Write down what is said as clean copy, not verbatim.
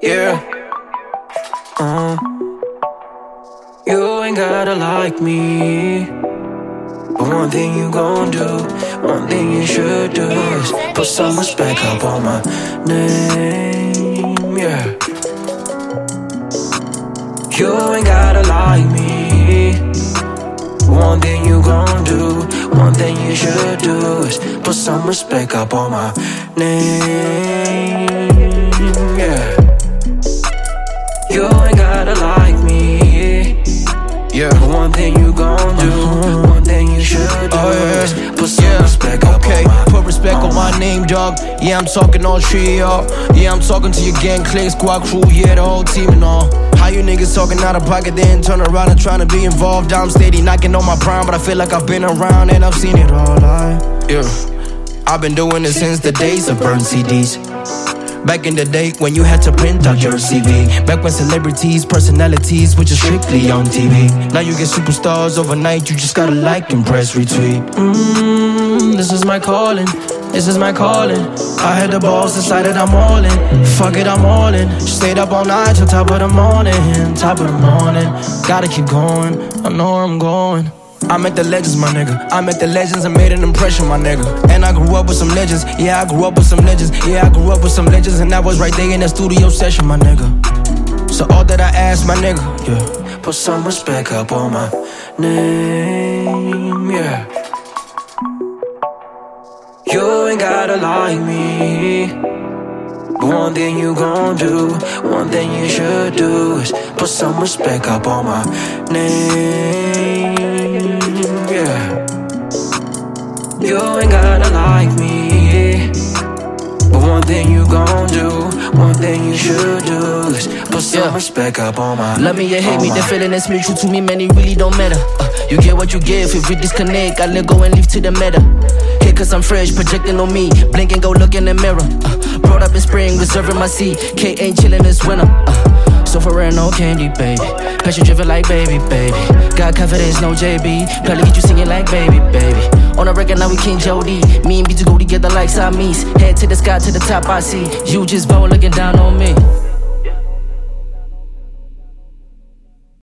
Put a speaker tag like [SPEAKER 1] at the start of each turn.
[SPEAKER 1] Yeah. You ain't gotta like me, but one thing you gon' do, one thing you should do is put some respect up on my name, yeah. You ain't gotta like me, one thing you gon' do, one thing you should do is put some respect up on my name, yeah. You ain't gotta like me, yeah. One thing you gon' do, one thing you should do is put some respect up on my
[SPEAKER 2] put respect on my name, dog. Yeah, I'm talking all shit, y'all. Yeah, I'm talking to your gang, clique, squad crew, yeah, the whole team and all. How you niggas talking out of pocket, then turn around and trying to be involved? I'm steady knocking on my prime, but I feel like I've been around and I've seen it all. Yeah, I've been doing it since the days of burn CDs. Back in the day when you had to print out your CV. Back when celebrities, personalities were just strictly on TV. Now you get superstars overnight, you just gotta like and press retweet. This is my calling, this is my calling. I had the balls, decided I'm all in. Fuck it, I'm all in. Stayed up all night till top of the morning, top of the morning. Gotta keep going, I know where I'm going. I met the legends, my nigga. I met the legends and made an impression, my nigga. And I grew up with some legends. Yeah, I grew up with some legends. Yeah, I grew up with some legends. And I was right there in that studio session, my nigga. So all that I ask, my nigga, yeah,
[SPEAKER 1] put some respect up on my name, yeah. You ain't gotta like me, but one thing you gon' do, one thing you should do is put some respect up on my name, yeah. You ain't gotta like me, but one thing you gon' do, one thing you should do is put some respect up on my
[SPEAKER 2] love me or hate me, the feeling is mutual to me, man, it really don't matter. You get what you give, if we disconnect, I let go and leave to the meta. Here cause I'm fresh, projecting on me, blink and go look in the mirror. Brought up in spring, reserving my seat, K ain't chillin' this winter. So for real, no candy, baby. Passion driven like baby, baby. Got confidence, no JB. Probably get you singing like baby, baby. On a record, now we King Jody. Me and B2 go together like Siamese. Head to the sky, to the top, I see. You just bone looking down on me.